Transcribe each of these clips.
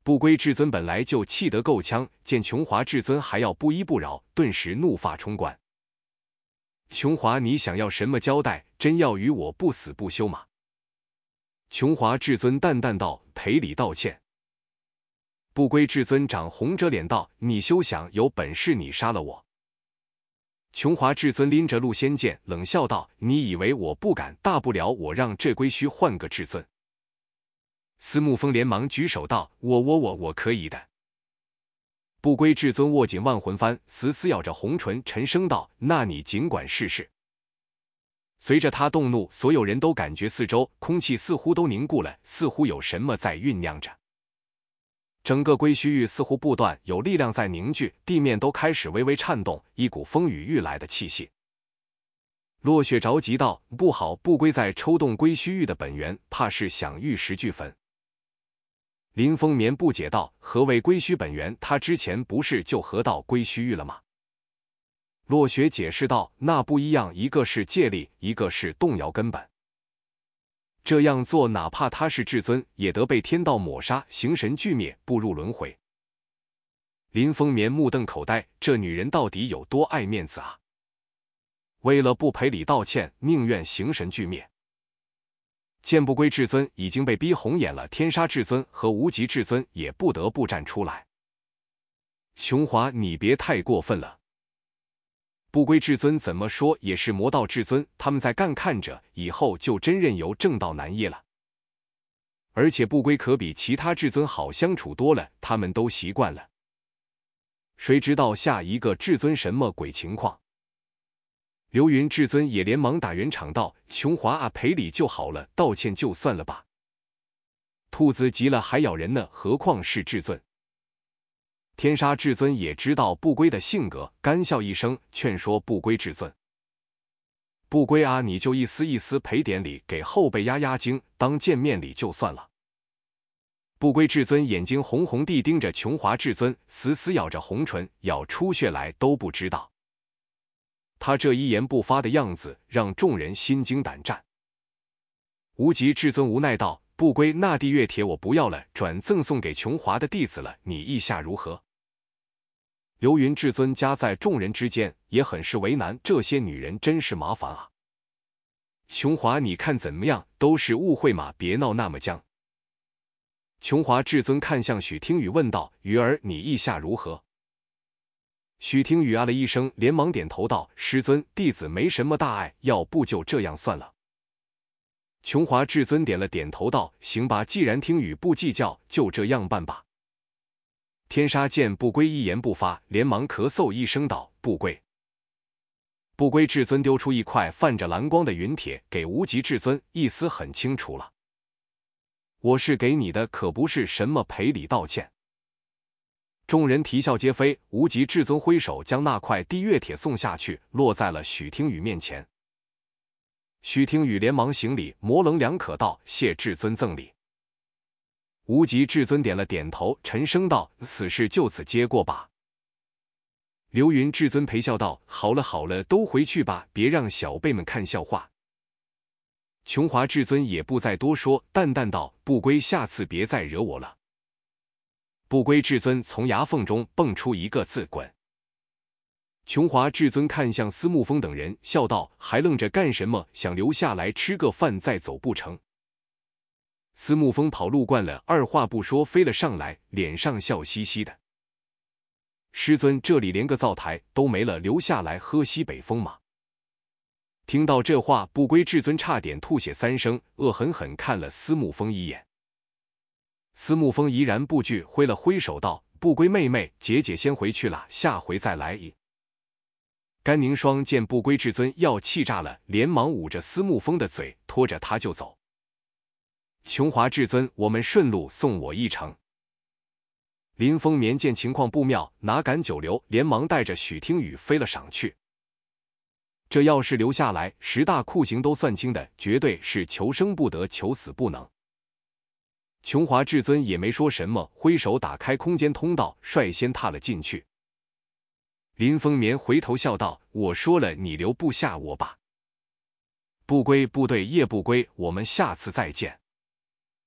不归至尊本来就气得够呛，见琼华至尊还要不依不饶，顿时怒发冲冠。琼华，你想要什么交代？真要与我不死不休吗？琼华至尊淡淡道：“赔礼道歉。”不归至尊长红着脸道：“你休想，有本事你杀了我！”琼华至尊拎着陆仙剑，冷笑道：“你以为我不敢？大不了我让这龟墟换个至尊。”司慕风连忙举手道：“我可以的。”不归至尊握紧万魂幡，死死咬着红唇，沉声道：“那你尽管试试。”随着他动怒，所有人都感觉四周空气似乎都凝固了，似乎有什么在酝酿着。整个龟墟域似乎不断有力量在凝聚，地面都开始微微颤动，一股风雨欲来的气息。落雪着急道：“不好，不归在抽动龟墟域的本源，怕是想玉石俱焚。”林风眠不解道：“何谓龟墟本源？他之前不是就合到龟墟域了吗？”落雪解释道：“那不一样，一个是借力，一个是动摇根本。这样做，哪怕他是至尊，也得被天道抹杀，形神俱灭，步入轮回。”林风眠目瞪口呆，这女人到底有多爱面子啊？为了不赔礼道歉，宁愿形神俱灭。见不归至尊已经被逼红眼了，天杀至尊和无极至尊也不得不站出来。琼华，你别太过分了。不归至尊怎么说也是魔道至尊，他们在干看着，以后就真任由正道难业了。而且不归可比其他至尊好相处多了，他们都习惯了。谁知道下一个至尊什么鬼情况？流云至尊也连忙打圆场道：“琼华啊，赔礼就好了，道歉就算了吧。兔子急了还咬人呢，何况是至尊。”天杀至尊也知道不归的性格，干笑一声，劝说不归至尊：“不归啊，你就一丝一丝赔点礼，给后辈压压惊，当见面礼就算了。”不归至尊眼睛红红地盯着琼华至尊，死死咬着红唇，咬出血来都不知道。他这一言不发的样子，让众人心惊胆战。无极至尊无奈道：“不归，那地月帖我不要了，转赠送给琼华的弟子了，你意下如何？”流云至尊夹在众人之间，也很是为难，这些女人真是麻烦啊。琼华，你看怎么样？都是误会嘛，别闹那么僵。琼华至尊看向许听雨问道：“鱼儿，你意下如何？”许听雨啊了一声，连忙点头道：“师尊，弟子没什么大碍，要不就这样算了。”琼华至尊点了点头道：“行吧，既然听雨不计较，就这样办吧。”天杀见不归一言不发，连忙咳嗽一声道：“不归。”不归至尊丢出一块泛着蓝光的云帖给无极至尊，意思很清楚了：“我是给你的，可不是什么赔礼道歉。”众人啼笑皆非，无极至尊挥手将那块地月帖送下去，落在了许听雨面前。许听雨连忙行礼，模棱两可道：“谢至尊赠礼。”无极至尊点了点头，沉声道：“此事就此接过吧。”流云至尊陪笑道：“好了好了，都回去吧，别让小辈们看笑话。”琼华至尊也不再多说，淡淡道：“不归，下次别再惹我了。”不归至尊从牙缝中蹦出一个字：“滚！”琼华至尊看向司慕风等人，笑道：“还愣着干什么？想留下来吃个饭再走不成？”司慕风跑路惯了，二话不说飞了上来，脸上笑嘻嘻的：“师尊，这里连个灶台都没了，留下来喝西北风吗？”听到这话，不归至尊差点吐血3声，恶狠狠看了司慕风一眼。司慕风怡然不惧，挥了挥手道：“不归妹妹，姐姐先回去了，下回再来。”甘宁霜见不归至尊要气炸了，连忙捂着司慕风的嘴，拖着他就走。琼华至尊，我们顺路送我一程。林风眠见情况不妙，哪敢久留，连忙带着许听雨飞了上去。这要是留下来，10大酷刑都算清的，绝对是求生不得，求死不能。琼华至尊也没说什么，挥手打开空间通道，率先踏了进去。林风眠回头笑道：“我说了，你留不下我吧。不归部队夜不归，我们下次再见。”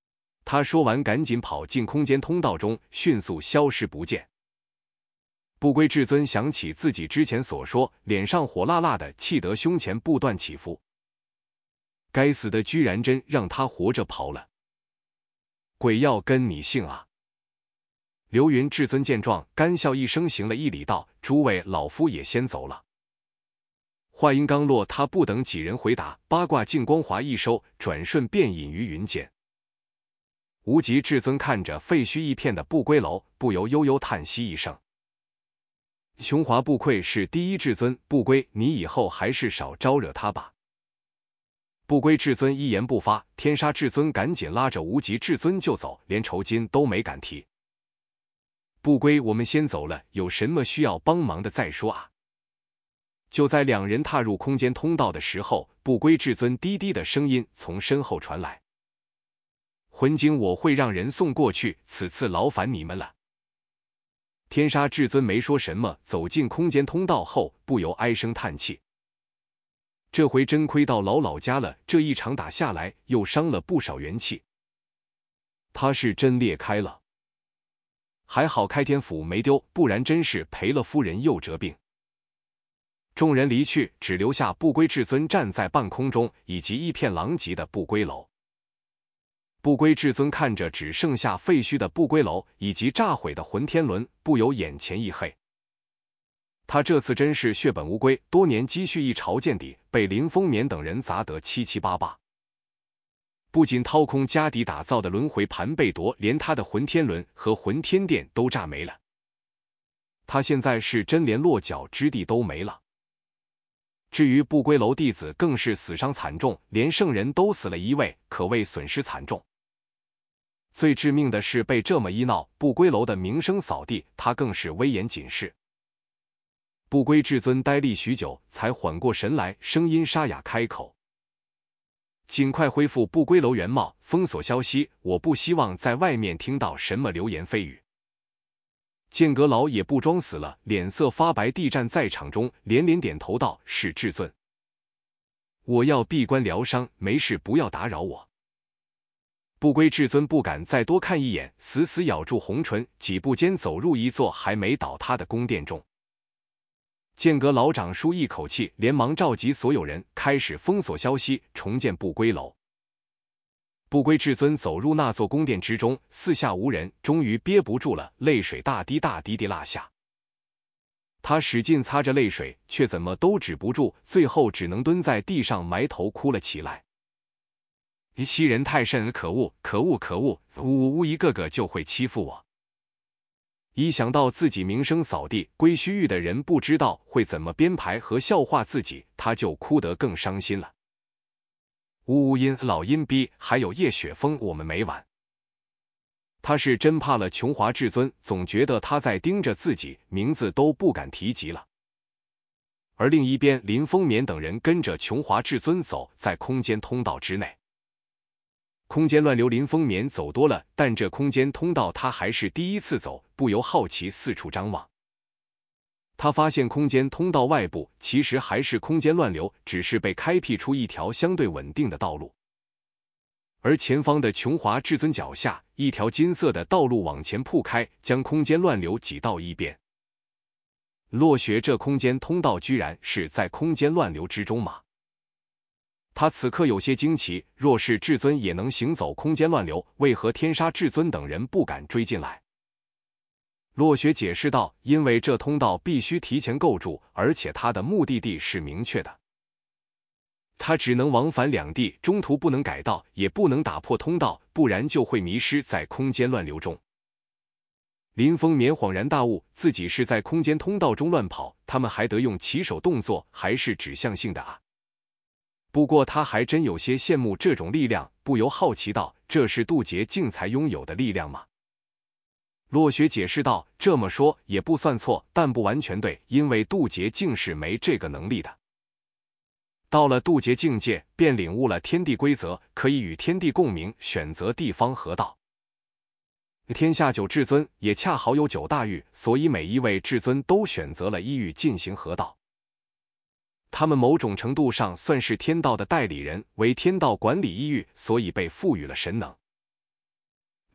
他说完，赶紧跑进空间通道中，迅速消失不见。不归至尊想起自己之前所说，脸上火辣辣的，气得胸前不断起伏。该死的，居然真让他活着跑了！鬼要跟你姓啊！流云至尊见状，干笑一声，行了一礼，道：“诸位，老夫也先走了。”话音刚落，他不等几人回答，八卦镜光华一收，转瞬便隐于云间。无极至尊看着废墟一片的不归楼，不由悠悠叹息一声。雄华不愧是第一至尊，不归，你以后还是少招惹他吧。不归至尊一言不发，天杀至尊赶紧拉着无极至尊就走，连酬金都没敢提。不归，我们先走了，有什么需要帮忙的再说啊。就在两人踏入空间通道的时候，不归至尊低低的声音从身后传来：“魂晶我会让人送过去，此次劳烦你们了。”天杀至尊没说什么，走进空间通道后，不由唉声叹气。这回真亏到老家了，这一场打下来，又伤了不少元气。他是真裂开了，还好开天斧没丢，不然真是赔了夫人又折兵。众人离去，只留下不归至尊站在半空中，以及一片狼藉的不归楼。不归至尊看着只剩下废墟的不归楼以及炸毁的混天轮，不由眼前一黑。他这次真是血本无归，多年积蓄一朝见底，被林风眠等人砸得七七八八。不仅掏空家底打造的轮回盘被夺，连他的混天轮和混天殿都炸没了。他现在是真连落脚之地都没了。至于不归楼弟子，更是死伤惨重，连圣人都死了一位，可谓损失惨重。最致命的是，被这么一闹，不归楼的名声扫地，他更是威严谨视。不归至尊呆立许久，才缓过神来，声音沙哑开口：“尽快恢复不归楼原貌，封锁消息，我不希望在外面听到什么流言蜚语。”剑阁老也不装死了，脸色发白地站在场中，连连点头道：“是至尊，我要闭关疗伤，没事不要打扰我。”不归至尊不敢再多看一眼，死死咬住红唇，几步间走入一座还没倒塌的宫殿中。剑阁老长舒一口气，连忙召集所有人，开始封锁消息，重建不归楼。不归至尊走入那座宫殿之中，四下无人，终于憋不住了，泪水大滴大滴地落下。他使劲擦着泪水，却怎么都止不住，最后只能蹲在地上埋头哭了起来。欺人太甚，可恶可恶可恶，呜一个个就会欺负我。一想到自己名声扫地，归墟域的人不知道会怎么编排和笑话自己，他就哭得更伤心了。阴老阴逼，还有叶雪峰，我们没完。他是真怕了琼华至尊，总觉得他在盯着自己，名字都不敢提及了。而另一边，林风眠等人跟着琼华至尊走在空间通道之内。空间乱流，林风眠走多了，但这空间通道他还是第一次走，不由好奇四处张望。他发现空间通道外部其实还是空间乱流，只是被开辟出一条相对稳定的道路。而前方的琼华至尊脚下，一条金色的道路往前铺开，将空间乱流挤到一边。落雪，这空间通道居然是在空间乱流之中吗？他此刻有些惊奇，若是至尊也能行走空间乱流，为何天杀至尊等人不敢追进来？落雪解释道：“因为这通道必须提前构筑，而且它的目的地是明确的，他只能往返两地，中途不能改道，也不能打破通道，不然就会迷失在空间乱流中。”林风眠恍然大悟，自己是在空间通道中乱跑，他们还得用起手动作，还是指向性的啊。不过他还真有些羡慕这种力量，不由好奇道：“这是渡劫境才拥有的力量吗？”落雪解释道：“这么说也不算错，但不完全对，因为渡劫境是没这个能力的。到了渡劫境界，便领悟了天地规则，可以与天地共鸣，选择地方合道。天下九至尊也恰好有9大域，所以每一位至尊都选择了一域进行合道。他们某种程度上算是天道的代理人，为天道管理一域，所以被赋予了神能。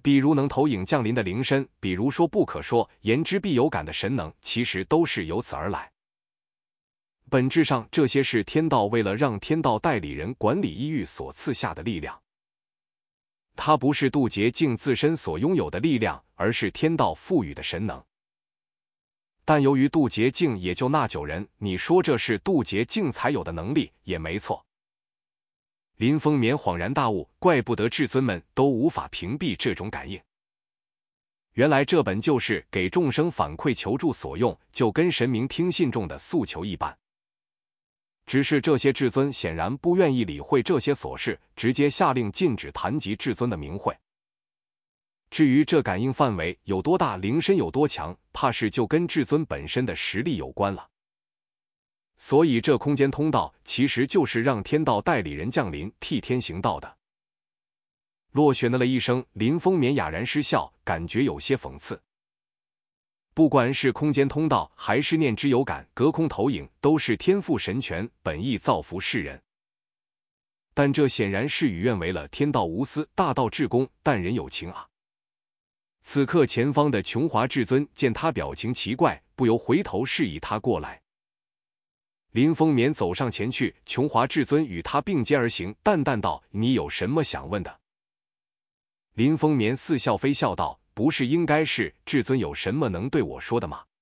比如能投影降临的灵身，比如说不可说、言之必有感的神能，其实都是由此而来。本质上，这些是天道为了让天道代理人管理异域所赐下的力量。它不是渡劫境自身所拥有的力量，而是天道赋予的神能。但由于渡劫境也就那9人，你说这是渡劫境才有的能力也没错。林风眠恍然大悟，怪不得至尊们都无法屏蔽这种感应。原来这本就是给众生反馈求助所用，就跟神明听信众的诉求一般。只是这些至尊显然不愿意理会这些琐事，直接下令禁止谈及至尊的名讳。至于这感应范围有多大，灵身有多强，怕是就跟至尊本身的实力有关了。所以这空间通道其实就是让天道代理人降临，替天行道的。落雪呢了一声，林风眠哑然失笑，感觉有些讽刺。不管是空间通道还是念之有感、隔空投影，都是天赋神权，本意造福世人。但这显然事与愿违了天道无私、大道至公，但人有情啊。此刻前方的琼华至尊见他表情奇怪，不由回头示意他过来。林风眠走上前去，琼华至尊与他并肩而行，淡淡道：“你有什么想问的？”林风眠似笑非笑道：“不是应该是至尊有什么能对我说的吗？”